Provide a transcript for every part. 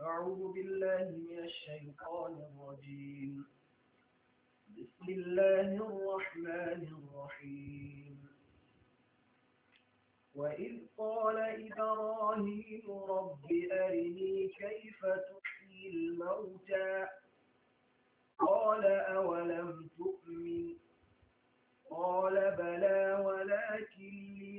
أعوذ بالله من الشيطان الرجيم بسم الله الرحمن الرحيم وإذ قال إبراهيم رب أرني كيف تحيي الموتى قال أولم تؤمن قال بلى ولكن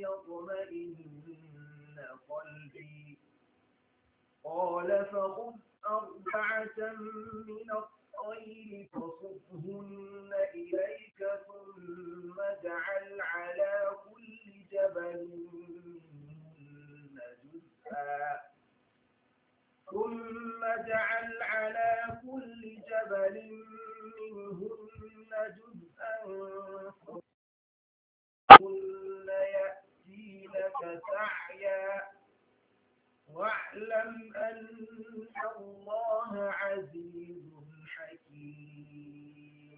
ليطمئن قلبي قال فخذ أربعة من الطير فصرهن إليك ثم اجعل على كل جبل منهن جزءا ثم يأتينك سعيا واعلم أن الله عزيز حكيم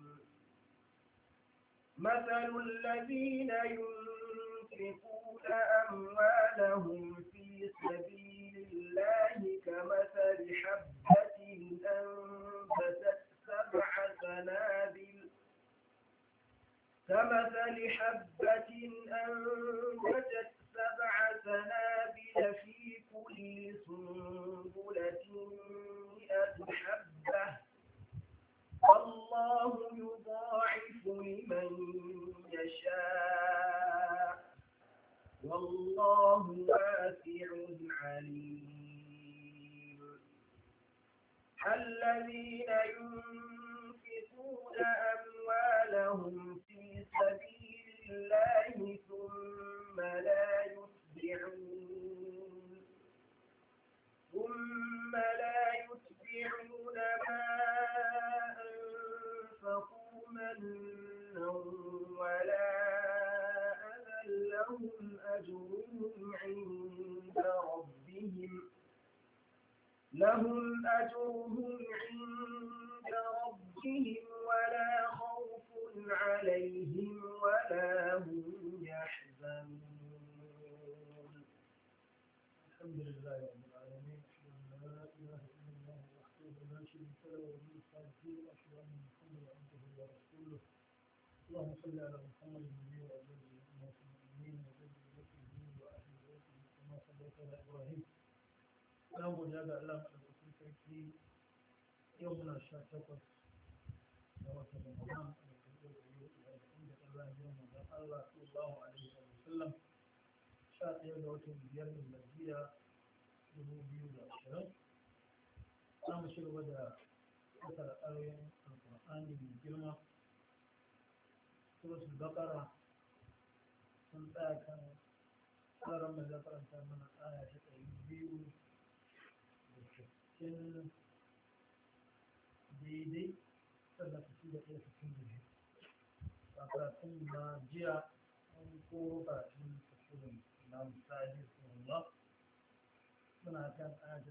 مثل الذين ينفقون أموالهم في سبيل الله كمثل حبة أنبتت سبع سنابل في كل سنبلة 100 حبة والله يضاعف لمن يشاء والله واسع عليم الذين ينفقون أموالهم في سبيل الله ثم لا يتبعون ما أنفقوا منا ولا أذى لهم أجرهم عند ربهم ولا خوف عليهم ولا هم يحزنون الحمد لله رب العالمين أشهد أن لا إله إلا الله وحده لا شريك له وله الصالحين وأشهد أن محمدا عبده ورسوله اللهم صل على محمد النبي وأزواجه أمهات المؤمنين وذريته وأهل بيته كما صليت على إبراهيم نعم وجاب الله مدعوكم تركي يومنا الشاتقة ووسط رمضان Allah sallallahu alaihi wa sallam 11 ga watan biyar miladiya 2020 za mu shirya da kasar ayoyin alƙur'ani mai girma suratul baqara sun tsaya kan tsaron mai zafaranta mana aya ta 260 daidai sannan 61 karatun na jiya an koro karatun tafsirin na misali sunanwa suna kan ayata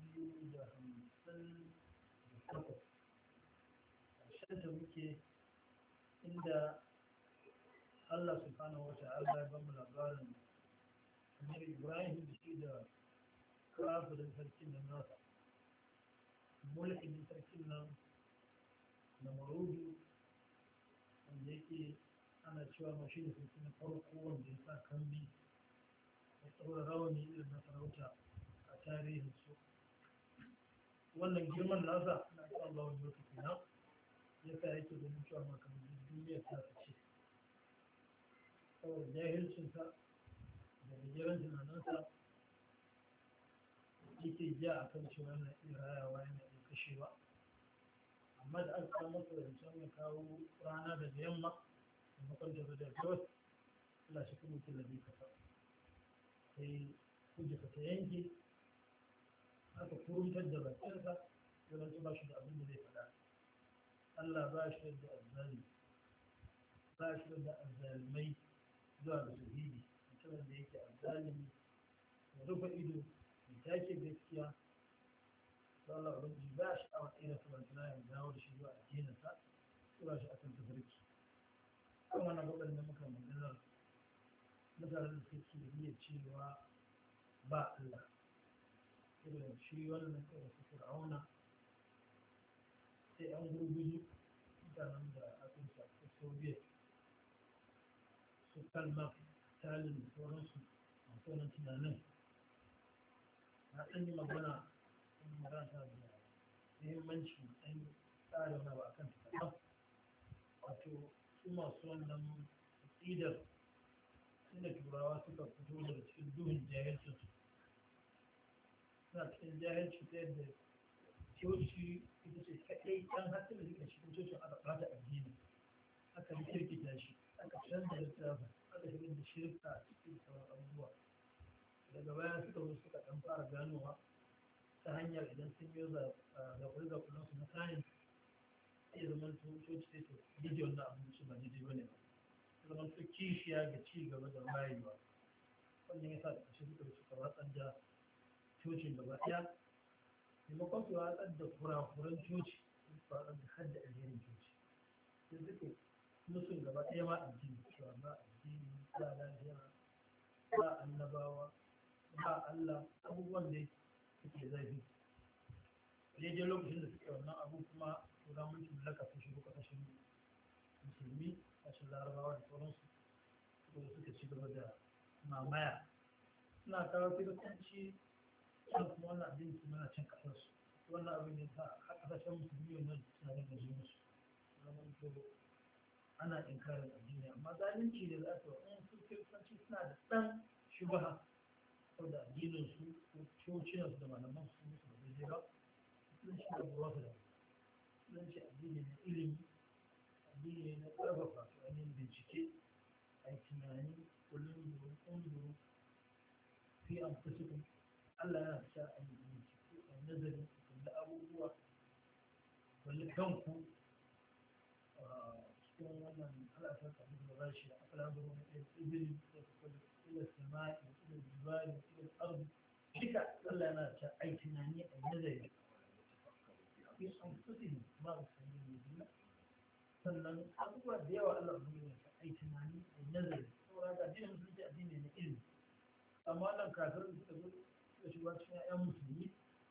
258 ƙarshen da muke inda Allah subhanahu wa ta'ala ya bamu labarin kamar Ibrahim shi da kafirin sarkin nan nasa mulkin sarkin nan na marudu wanda yake ana cewa mashi da sarki na farko wanda ya sa kambi ya tsawon rawani irin na sarauta a tarihin su wannan girman nasa na cewa Allah wani lokaci na ya sa yake ganin cewa makamannin duniyar ta ce saboda jahilcinsa da gajeren tunaninsa yake ja a kan cewa yana iya rayawa yana iya kashewa amma da aka samu masa zancen ya kawo rana daga yamma da makwanta da gabas Allah shi kuma kila zai kasa sai hujjata ta yanke aka kuruntar da bakinsa yawan su ba shi da abin da zai faɗa Allah ba shi da azzali ba shi da azzalimai zuwa ga tauhidi mutumin da yake azzalimi da rufe ido da take gaskiya Allah ubangiji ba shi a irin sabantana ya dawo da shi zuwa addininsa tura shi akan tafarki kan wannan waɗanda muka maganar mutanen da suke iya cewa ba Allah irin shi wannan irin su fir'auna sai an gurguzu mutanen da aka yi shafi soviet su kalmar stalin da sauransu masu wannan tunanin na ɗan yi magana in magana ta da muhimmanci ɗan tsara wani ba a kan tukaɗan wato su masu wannan aƙidar inda turawa suka fito daga cikin duhun jahilcinsu suna cikin jahilci ta yadda coci ita ce kaɗai ɗan hatsin da suka cikin cocin aka ɓata addini aka rikirkita shi aka canza littafin aka shigar da shirka a cikin sauran abubuwa daga baya suka zo suka ɗan fara ganowa ta hanyar idan sun yi zaɓuɓɓunan su na kayan sai zaman coci sai ta jije wannan abinci ba jije ba ne ba zaman su kishiya ga ci gaba da wayewa wannan ya sa da ƙarshe suka watsar da cocin gaba ɗaya maimakon su watsar da kurakuran coci su watsar da hadda alherin coci sai suke musun gaba ɗaya ma addini cewa ba addini ba lafiya ba annabawa ba Allah abubuwan da suke zafi daidai lokacin da suke wannan abu kuma tura mulkin mallaka sun shigo ƙasashen musulmi ƙasashen larabawa da sauransu suka ci gaba da mamaya suna kawo kiristanci kan kuma wannan addini su mana cin ƙasarsu wannan abin ya sa a ƙasashen musulmi wannan suna da gaji musu zaman to ana inkarin addini amma zalunci da za su in su kiristanci suna da ɗan shubaha saboda addinin su ko cocinan su da malaman su musu da daidai ba sun shi da buwa su da sun ce addini na ilimi addini na ƙarfafa su ainihin bincike a yi tunani kullum da ƙungiyoyi fi an fusikun Allah yana sa a yi bincike a nazarin da abubuwa wani kanku cikin wannan alaƙar kamar da rashi a akalar da wani ɗaya ibili da kuma ila sama'i ila jibali ila arzu duka Allah yana sa a yi tunani a nazari fi an fusikun ba su sanya mai sannan abubuwa da yawa Allah ya sa a yi tunani a nazari saboda ga addinin musulunci addini na ilimi amma wannan kafirin suka zo da shiga cikin 'ya'yan musulmi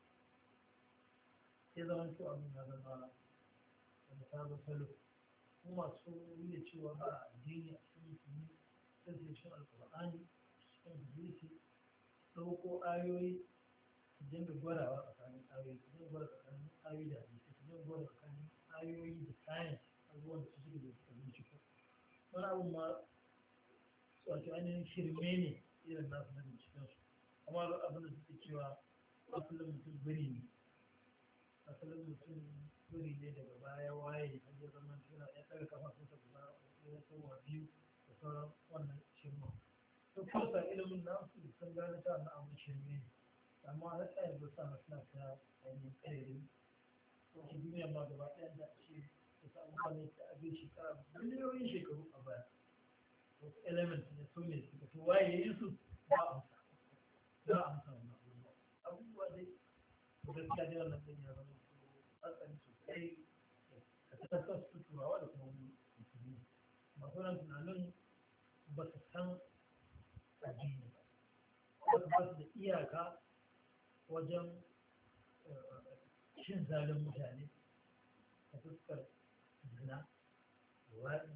sai zaman to abin ya zama da sabon salo kuma masu yi cewa ba addini a cikin musulmi sai su cikin alƙur'ani cikin hadisi ɗauko ayoyi su dinga gwadawa tsakanin ayoyi su dinga gwada tsakanin ayoyi da hadisi su dinga gwada tsakanin ayoyi da science abubuwan da su suke da suka binciko wani abin ma wato ainihin shirme ne irin nasu na bincikensu amma abin da suke cewa asalin mutum biri ne asalin mutum biri ne daga baya waye a yi zaman suna ya ɗaga kafafunsa guda ya kowa biyu da sauran wannan shirma to kusa ilimin nasu sun gane ta na abin shirme ne amma har ta yanzu sa suna ta ainihin ƙarerin wasu duniya ma gaba ɗaya da ce su samu kwanan ta abin shekara miliyoyin shekaru a baya wasu element ne su ne suka to waye yi su ba amsa za a amsa wannan abubuwa dai gaskiya dai wannan ɗin ya zama hatsari sosai da tattakar su turawa da kuma musulmi masu nan tunanin ba su san addini ba ba su da iyaka wajen cin zalin mutane ta fuskar zina waɗi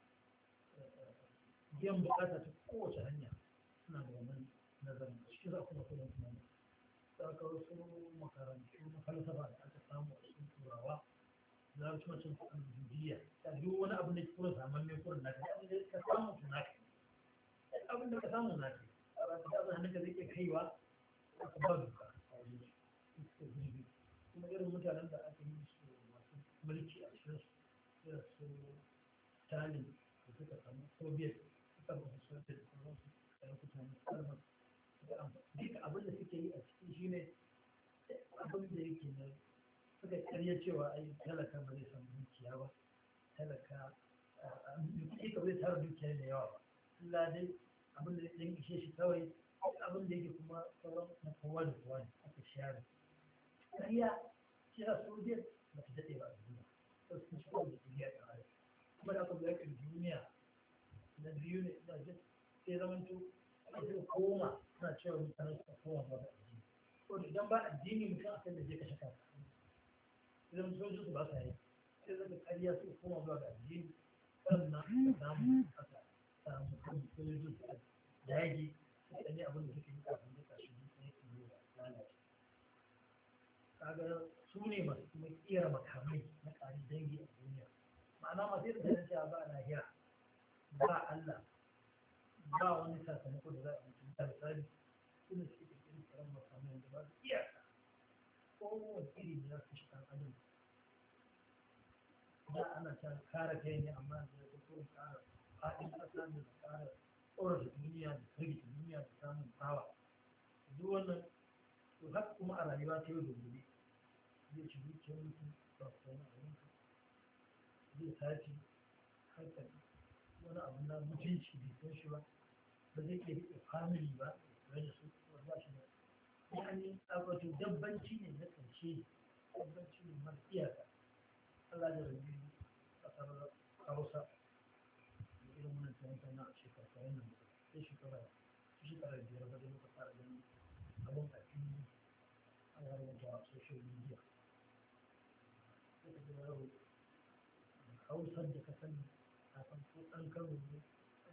biyan bukata ta kowace hanya suna da wannan nazarin shi za kuma kuma tunani ta ka wasu makarantu na falsafa da aka samu a cikin turawa za su cin kuɗin judiya ta duk wani abu da kura saman mai kurin naka abin da ka samu su naka abin da ka samu naka ba ta abin hannun ka zai iya kaiwa aka ba duka a wajen su kuma irin mutanen da aka yi su masu mulki a cikin su irin su Stalin da suka samu Soviet suka ba su Soviet da sauransu da mutane kalmar duka abin da suke yi a ciki shine abin da yake na suka karya cewa ai talaka ba zai samu dukiya ba talaka dukiya ka zai tara dukiya da yawa ba Allah dai abin da ya ishe shi kawai abin da yake kuma sauran na kowa da kowa ne aka share karya shi a Soviet ba ta daɗe ba a duniya to sun shi kawai da duniya da hali kuma da aka zo yakin duniya na biyu ne ina jin sai zamanto aka koma suna cewa mutanen suka koma ba da addini ko idan ba addini mutum akan da zai kashe kansa idan sojin su ba sa yi sai zaka ƙarya su koma zuwa ga addini sannan samu aka samu kan sojin su dage su ɗanye abin da suke yi kafin da kashi ne su yi lalace kaga su ne masu kuma kera makamai na ƙari dangi a duniya ma'ana masu yadda ganin cewa ba lahira ba Allah ba wani sakamako da za a mutum da misali su ne suke kirkirin tsaron makamai da ba su iyaka kowane iri ne za su shi ɗan adam da ana ta kare kai ne amma da ya so kara faɗin ƙasa da kara tsorata duniya da firgita duniya da samun bawa duk wannan to haka kuma a rayuwa ta yau da gobe zai ci dukiyar mutum ba su wani abinka zai tashi hankali wani abu na mutunci bai san shi ba ba zai iya riƙe family ba tare da su ba shi da yani wato dabbanci ne na ƙarshe dabbanci ne mara iyaka Allah da rabi ƙasar Hausa da irin wannan tsayin na a shekarun nan sai shekara biyar ba da muka fara ganin abin a fili a yaran da social media sai ka ga yaro Hausar da ka sani kafin ko ɗan Kano ne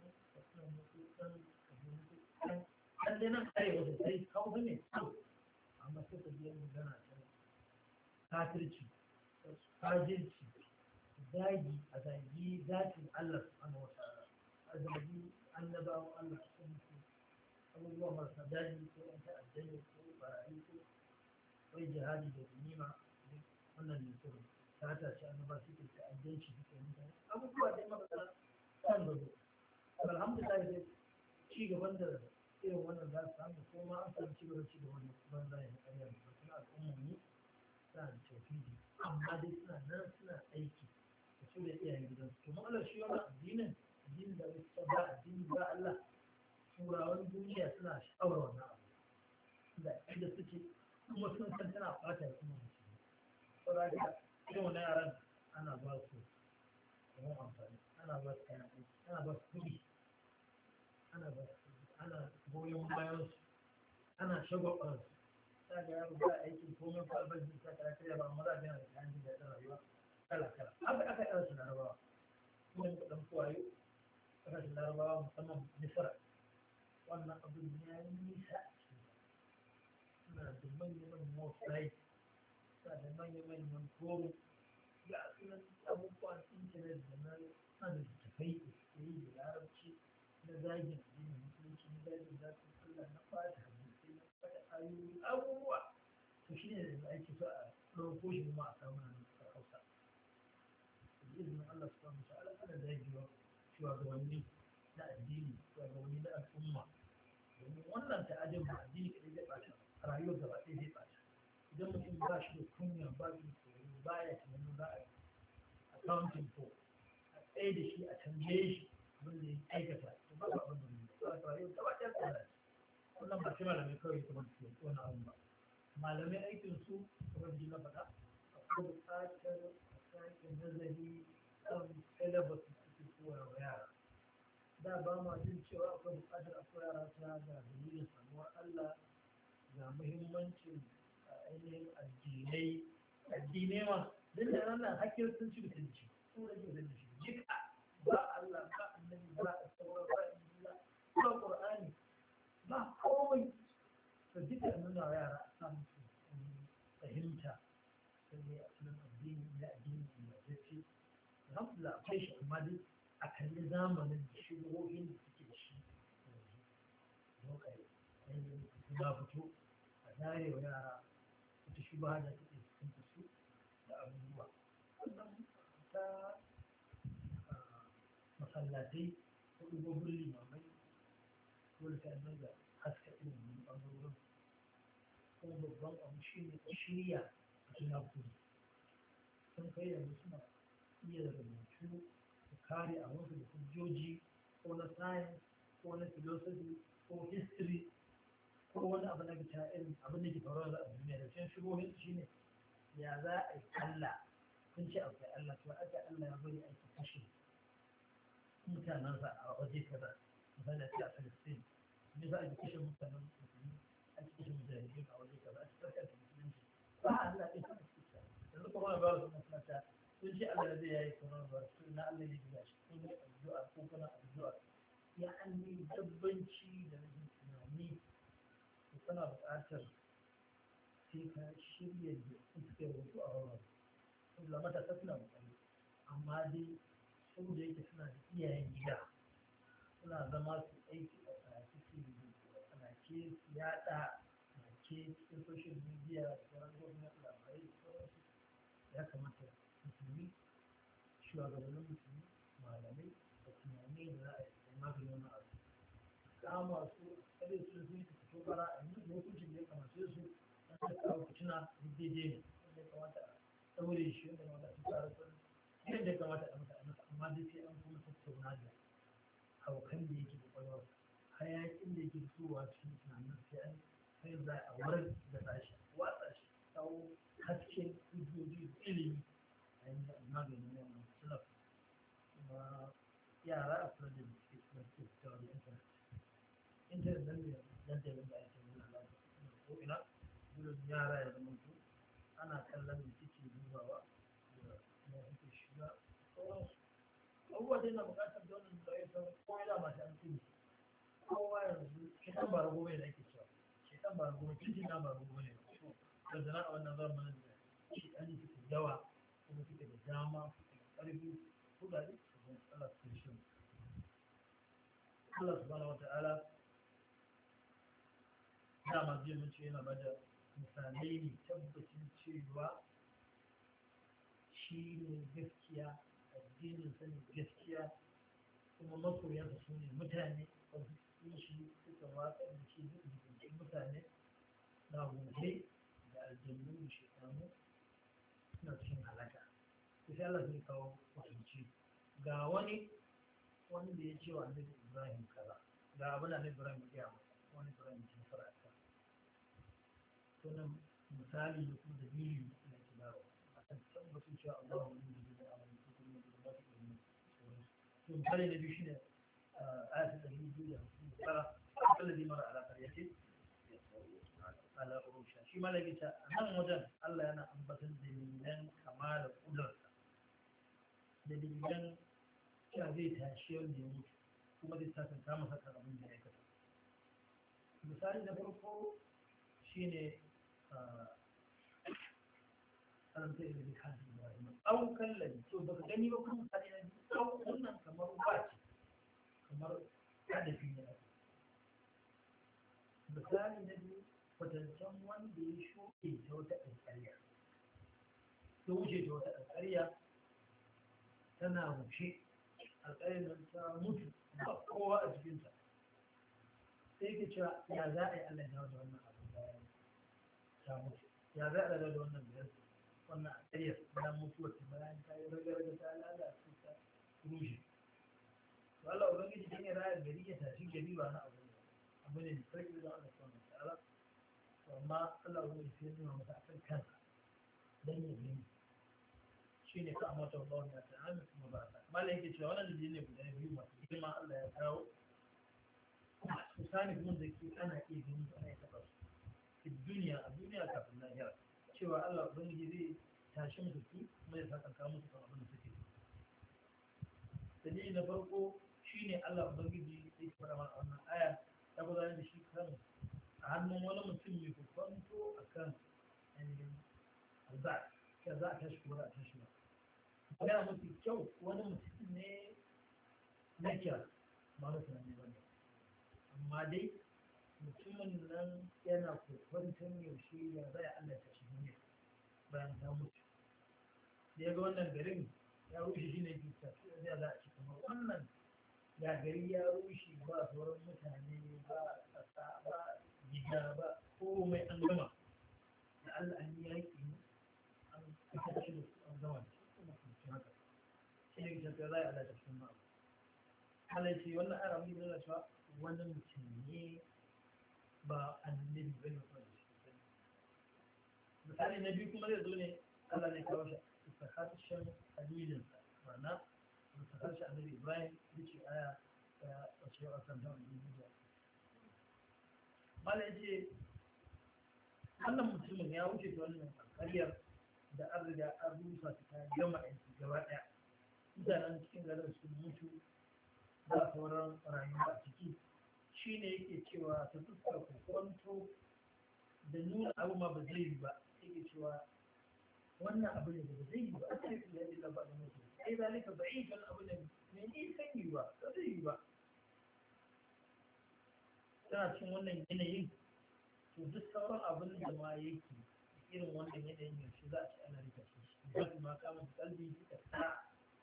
ɗan dai nan arewa sosai Hausa ne amma sai ka biya magana ta kafirci fajirci zagi a zagi zatin Allah subhanahu wa ta'ala a zagi annabawan Allah sun su abubuwa marasa daji ko yan ta'addani ko barayi ko wai jihadi da ganima wannan ne kuma ta ce annaba suke ta'addanci suke mutane abubuwa dai marasa kan gado alhamdulillah dai ci gaban da irin wannan za su samu ko ma an samu ci gaban da banza ya na ƙarya da kuma al'umma ne suna da tauhidi amma dai suna nan suna aiki da su da iyayen gidansu to matsalar shi wannan addinin da bai ta ba addini ba Allah turawan duniya suna sha'awar wannan abu da inda suke kuma sun san tana ɓata da kuma musulmi saboda haka irin wannan yaran ana ba su kamar amfani ana ba su kayan aiki ana ba su kuɗi ana goyon bayan su ana shagwabar su ta ga yaro ba aikin komai ko albashin ta kara kare ba amma za a gina da kayan jin daɗin rayuwa kala haka aka yi su larabawa kuma da ɗan kuwayo ƙasashen larabawa musamman misira wannan abin ya yi nisa a cikin suna da manya-manyan website suna da manya-manyan forum ga sunan abubuwan intanet da na sanin tafai da suke yi da larabci na zagin addinin musulunci na zagin zafin Allah na fata hadisi na fata ayoyi abubuwa to shi ne da ake so a ɗauko shi kuma a samu nan a Hausa da izinin Allah subhanahu wa ta'ala ana zagewa shugabanni na addini shugabanni na al'umma domin wannan ta'adin ba addini kaɗai zai ɓata a rayuwar gaba ɗaya zai ɓata idan mutum ba shi da kunya ba shi da tsoro ba ya tunanin za a yi accounting for a tsaye da shi a tambaye shi abin da ya aikata to ba ba abin da ya ba rayuwar gaba ɗaya tsara wannan ba shi malamai kawai kuma su yi wani abu ba malamai aikin su kamar ji na faɗa akwai buƙatar a sake nazari kan syllabus da suke koya wa yara da ba ma jin cewa akwai buƙatar a koya yara ta ga dalilin samuwar Allah ga muhimmancin ainihin addinai ma duk da nan hakkin sun ci mutunci sun rage da shi jika ba Allah ba annabi ba a sauran ba injila ba qur'ani ba komai to duka nuna wa yara a samu su fahimta sai a cikin addini da addini da zafi alhamdulillah akwai shi amma dai a kalli zamanin da shugabohin da suke da shi yanzu kai ya fito a zare wa yara wata shubha da suke cikin su da abubuwa wannan ta masallatai ko ɗugogin limamai dole ta yi da haska ilimin ɓangarorin kuma babban abu shi ne shirya a suna kudi sun kai yanzu suna iya da rubutu su kare a wasu da hujjoji ko na science ko na philosophy ko history ko wani abu na gita irin abin da ke faruwa a duniya da cikin shigohin shi ne ya za a yi Allah kun ce akwai Allah to aka Allah ya bari aiki kashe mutanensa a waje kaza misali a Palestine ne za a yi kashe mutanen musulmi a cikin mujahidin a waje kaza a cikin musulunci ba Allah ɗin a cikin sa yanzu kuma wani bayar suna suna ta sun ce Allah zai yayi kuma bayar su na Allah ya gida shi kun yi addu'a ko kuna addu'a ya an yi dabbanci da rashin tunani to kana buƙatar sai ka shirya da suka rubutu a wurin saboda matasa suna bukari amma dai saboda yake suna da iyayen gida suna zama su aiki a tsanaki su rubutu a tsanaki su yada tsanaki cikin social media da sauran gwamnati labarai da sauransu ya kamata musulmi shugabannin musulmi malamai da tunani da za a yi maganin wani abu kama su kare su sun fito bara a yi lokacin da ya kamace su an ta kawo fitina daidai ne wanda ya kamata a ɗaure shi wanda ya kamata a tsara sun yadda ya kamata a masa amma dai sai an kuma tattauna da haukan da yake da kwalwa hayakin da yake fitowa cikin tunanin sai za a warar da tashi watsa shi kawo hasken hujjoji da ilimi a yi maganin wannan sulaf kuma yara a kula da suke fitowa da intanet nan ne dan da yadda ake nuna lafiya ko ina gudun yara ya zama su ana kallon da suke dubawa da kuma suke shiga sauransu abubuwa dai na bukatar da wannan da ya san ko yana masu an tsini kowa yanzu shekan ba rago mai da ake cewa shekan ba rago mai cikin na ba rago mai da zana a wannan zamanin da shekan suke yawa kuma suke da dama suke da ƙarfi kudade su zama Allah su shi Allah subhanahu wa ta'ala dama zai mace yana bada misalai ne tabbacin cewa shi ne gaskiya addinin sa ne gaskiya kuma masoyansa su ne mutane wasu sun shi suka watsa da shi jikin mutane na hukai da aljannu da shekaru suna cikin halaka sai Allah zai kawo kwatanci ga wani wanda ya ce wa annabi Ibrahim kaza ga abin da annabi Ibrahim ya masa wani Ibrahim ya fara ta sunan misali da kuma dalili na kibaro akan tabbatar cewa Allah wani da ya amana ko kuma da ba ta ilimi to misali na biyu shine ayat da biyu da fara alladhi mara ala qaryati ala urusha shi malaka ta nan wajen Allah yana ambatan dalilan kama da kudurta dalilan cewa zai tashi wanda ya mutu kuma zai sa kan kama saka abin da ya kasa misali na farko shine karanta ilimin hajji Ibrahim aukan lalli to baka gani ba kuma misali na biyu wannan kamar ba ce kamar hadafi ne misali na biyu kwatancen wanda ya shuke ta wata alƙarya ta wuce ta wata alƙarya tana wuce alƙaryar ta mutu ba kowa a cikinta sai ka cewa ya za a yi Allah ya dawo da wannan abu bayan ta mutu ya za a dawo da wannan biyar wannan alƙaryar bayan mutuwar ta bayan ta yi raga-raga ta lalace ta rushe to Allah ubangiji dan ya raya gari ya tashi gari ba na abu ne sarki da Allah subhanahu wa ta'ala amma Allah ubangiji sai ya nuna masa akan kansa dan ya gani shine ka amata Allah ya ta'ala kuma ba ta malai yake cewa wannan dalili ne guda biyu masu girma Allah ya kawo su sani kuma da ke ana iya gani su ana yi taɓa su a duniya kafin lahira cewa Allah ubangiji zai tashi musu su kuma ya saka musu kan abin da suke dalili na farko shine Allah ubangiji zai fara mana wannan aya ta gudanar da shi kan a hannun wani mutum mai kwanto akan ainihin alba ka za a tashi kuma a tashi ba yana mafi kyau wani mutum ne na kira ba na tunani ba ne amma dai mutumin nan yana kokwanton yaushe ya zai Allah ta shi ne bayan ta mutu da ya ga wannan garin ya rushe shi ne bisa zai za a ci kamar wannan ya gari ya rushe ba sauran mutane ba ƙasa ba gida ba komai an gama da Allah an yi yaƙi an fita shi da su an gama da shi haka shi ne bisa zai Allah ta shi ma Allah ce wannan ara mun nuna cewa wani mutum ne ba annabi ba ne kuma shi misali na biyu kuma zai zo ne Allah ne kawo shi ta harshen halilinsa ma'ana ta harshen annabi Ibrahim ya ce aya ta wace a kan ta wani jiya mala ya ce wannan mutumin ya wuce ta wannan karyar da an riga an rusa ta gama aiki gaba ɗaya mutanen cikin garin sun mutu ba sauran rayuwa a ciki shi ne yake cewa ta fuskar kwanto da nuna abu ma ba zai yi ba yake cewa wannan abu ne da ba zai yi ba a cikin da ya ba da mutu sai zalika ba yi kan abu ne mai nisan yi ba ba zai yi ba tana cin wannan yanayin to duk sauran abin da ma yake irin wannan yanayin yanzu za a ci ana rika shi ba ma kama da kalbi da ta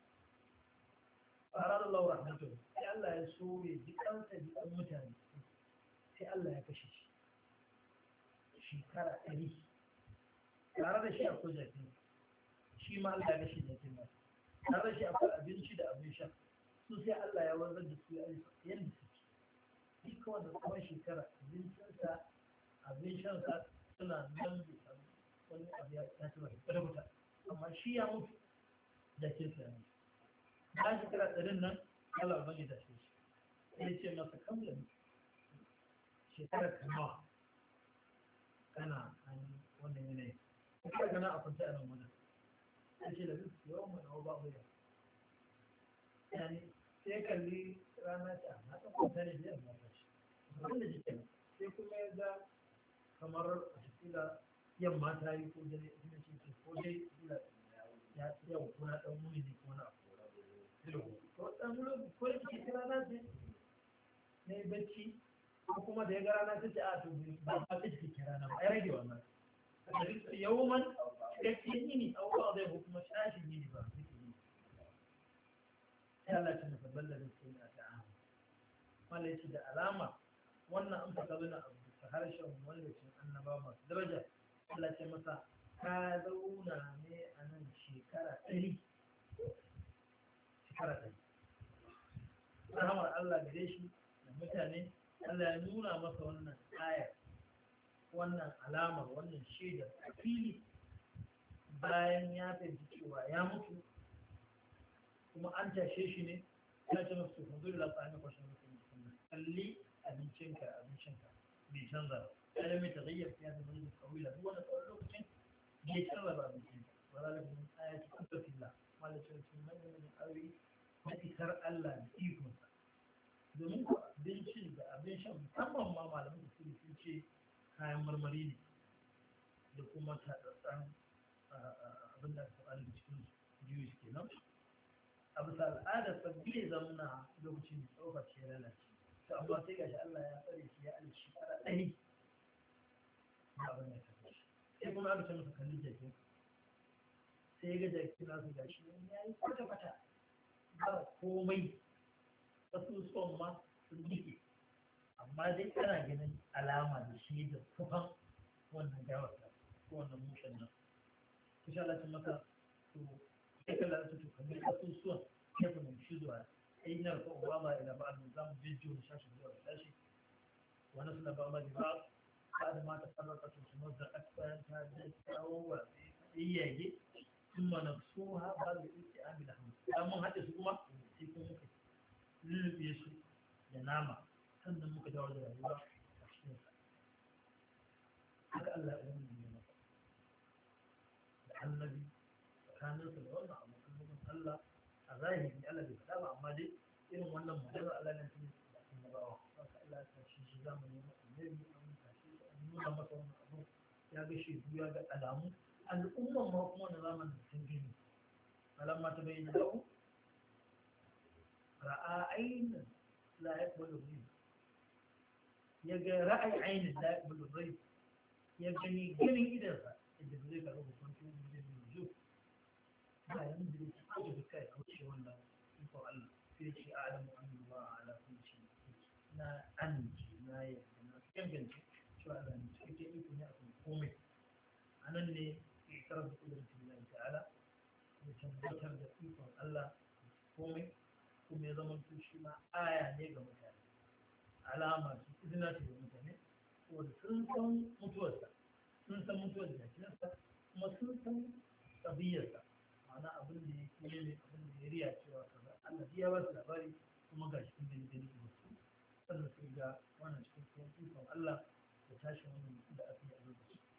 fara da laura mutum sai Allah ya so ya ji kansa jikan mutane sai Allah ya kashe shi shekara 100 tare da shi akwai jakin shi ma Allah ya kashe jakin ba tare da shi akwai abinci da abin sha su sai Allah ya wanzar da su yadda suke duka wanda kuma shekara abincinsa abin shansa suna nan da wani abu ya ci ba da wuta amma shi ya mutu jakinsa ya mutu ba shekara 100 nan Allah ban ya tashe shi sai ce masa kamar shekara kamawa kana an wannan yanayi kuma kana a kwanta a nan wajen sai ce da duk yawan mu nawa babu yau yani sai kalli rana ta na ta kwanta ne da yamma ta shi wanda jikin sai kuma ya ga kamar a cikila yamma ta yi ko dare ina ce ko dai ya yau kuna dan muni ne ko na ko dan muni ko da ke rana ce ne bacci ko kuma da ya ga rana ta ce a to ba ta ce rana ba ya rage wannan yawman cikakken yini a wa zai hukuma shashin yini ba sai Allah ta nufa ballar sai na ta'a wanda yake da alama wannan an fata bana abu ta harshen wallacin annaba masu daraja Allah ce masa ka zauna ne a nan shekara 100 rahamar Allah gare shi da mutane Allah ya nuna masa wannan ayar wannan alamar wannan shaidar a fili bayan ya fahimci cewa ya mutu kuma an tashe shi ne ya ce masu hudu da lafa ne kwashe mutum kalli abincinka bai canza ba ya mai tagayyar ya zama da kawila duk wani tsawon lokacin bai canza ba abincin ba za a lafi mun tsaya ci kuka fila malacin sun manyan aure na isar Allah da ikonsa domin ko abincin da abin shan musamman ma malamin da sun ce kayan marmari ne da kuma tatsatsan abin da aka faɗa cikin juice kenan a bisa al'adar sabbi ne zamana lokacin da tsofa ce ya lalace to amma sai gashi Allah ya tsare shi ya alshi kada ɗari ba abin da ta shi sai kuma aka ce masa kalli jakin sai ga jakin nasu gashi ya yi kwata-kwata ba komai kasusuwan ma sun jike amma dai kana ganin alama da shi da kufan wannan gawar ko wannan mushen nan insha Allah ta maka to sai kalla ta to kamar kasusuwan ya kuma shi zuwa ainar ko ubama ila ba'd zamu jijjo shashi zuwa shashi wa nasla ba'd ba'd بعد ما تفرقت وتمزقت فانتهت تتعوى إياه ثم نقصوها بعد الاستئام لهم أما هذا سكما سيكون ممكن للبيسو لنامة sannan muka dawo da rayuwa a cikin sa haka Allah ya yi ne da annabi tsakanin sa da wannan abu kullum Allah a zahiri Allah bai faɗa ba amma dai irin wannan magana Allah ne tun da annabawa haka Allah ya tashi shi zamani na annabi an tashi an nuna masa wannan abu ya ga shedu ya ga alamu al'umman ma kuma na zamanin sun gani alamma ta bayyana lahu ra'a aynan la yaqbalu minhu ya ga ra'ayi ainihin da ya bulu rai ya gani ganin idansa inda zai karɓi hukuncin wajen yanzu ba ya nuna da ta da duka ya kauce wannan ikon Allah sai ce a alamu an yi ba a alafin shi na amince na yadda na gangance cewa Allah ne cikakken iko ne a kan komai a nan ne ya karar da kudurin Allah ta'ala ya tabbatar da ikon Allah komai kuma ya zama shi ma aya ne ga mutane alama su izina ce da mutane wanda sun san mutuwarsa sun san mutuwar da jakinarsa kuma sun san tsabiyarsa ma'ana abin da ya kire ne abin da ya riya cewa kaza Allah ya ba su labari kuma ga shi kun da gani da su sannan sai ga wannan cikin ikon Allah da tashin wannan da aka yi a lokaci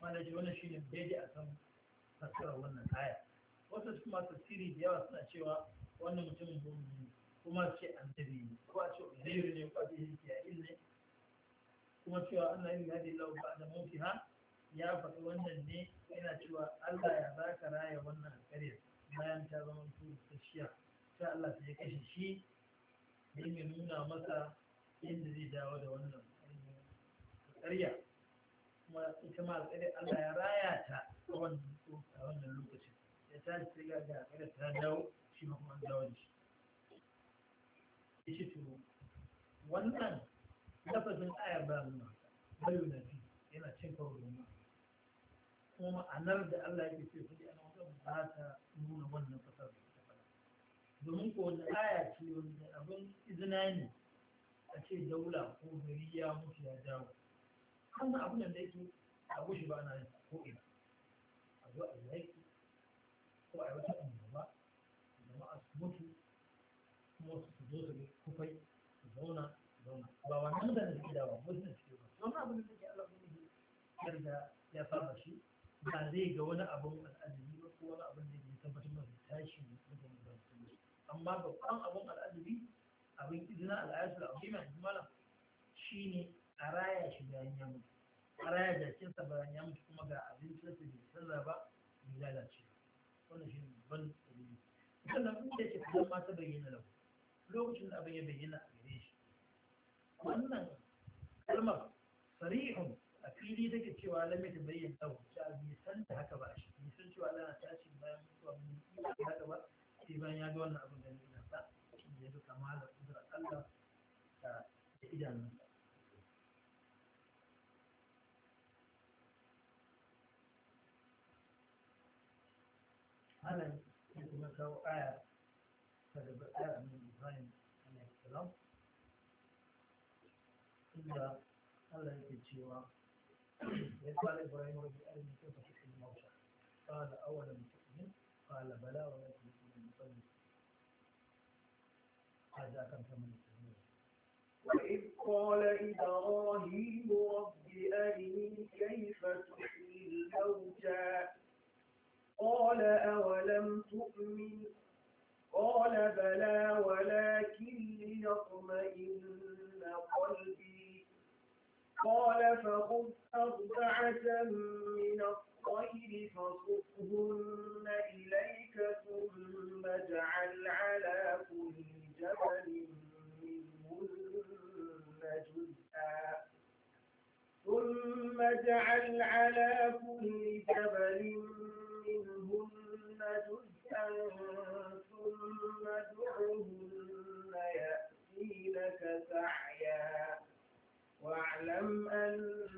wanda ji wannan shine daidai a kan fassarar wannan aya. Wasu kuma tafsiri da yawa suna cewa wannan mutumin mu'mini kuma ce annabi ne ko a ce uzairu ne ko a ce hikiya'il ne kuma cewa Allah ya hadi lahu ba'da mautiha ya faɗi wannan ne yana cewa Allah ya zaka raya wannan alƙaryar bayan ta zama turkashiya sai Allah sai ya kashe shi don ya nuna masa yadda zai dawo da wannan alƙarya kuma ita ma alƙaryar Allah ya raya ta a wannan lokacin ya tashi sai ga alƙaryar ta dawo shi ma kuma an dawo da shi ya ce to wannan lafazin ayar ba nuna bayu na fi yana cin karo da nuna kuma ma'anar da Allah yake ce kudi ana wata ba ta nuna wannan fasar da ta fara domin ko wanda aya ce wanda abin izina ne a ce daula ko gari ya mutu ya dawo wannan abin da yake a gushi ba ana yin ko ina a zo a yaki ko a yi wata annoba jama'a su mutu kuma su zo su kufai su zauna ba wannan mutane suke dawa wasu ne suke ba wannan abin da suke Allah ne yarda ya saba shi ba zai ga wani abin al'ajabi ba ko wani abin da ya tabbatar masa tashi mutane ba su yi amma babban abin al'ajabi abin izina al'ayatul azima in malam shine a raya shi bayan ya mutu a raya jakinsa bayan ya mutu kuma ga abinci da bai canza ba bai lalace wannan shi ne babban dalili sannan in da yake kuma ma ta bayyana lahu lokacin da abin ya bayyana a gare shi wannan kalmar sarihun a fili take cewa lamai ta bayyana lahu ta bai san da haka ba shi bai san cewa Allah na tashi bayan mutuwa mun yi haka ba sai bayan ya ga wannan abin da ya sa shi ya ga kamala kudrar Allah da idanunsa هذا يمكن أن آية فلبقاء من إبراهيم عليه السلام إلا الله يكتشوا قال إبراهيم ربي أرني كيف تحيي الموتى قال أولم تؤمن قال بلى ولكن يكون المصلي هذا كان ثمن التنين وإذ قال إبراهيم رب أرني كيف تحيي الموتى قال أولم تؤمن قال بلى ولكن ليطمئن قلبي قال فخذ أربعة من الطير فصفهن إليك ثم اجعل على كل جبل منهن جزءا ثم اجعل على كل جبل منهن جزءا ثم ادعهن يأتينك سعيا واعلم أن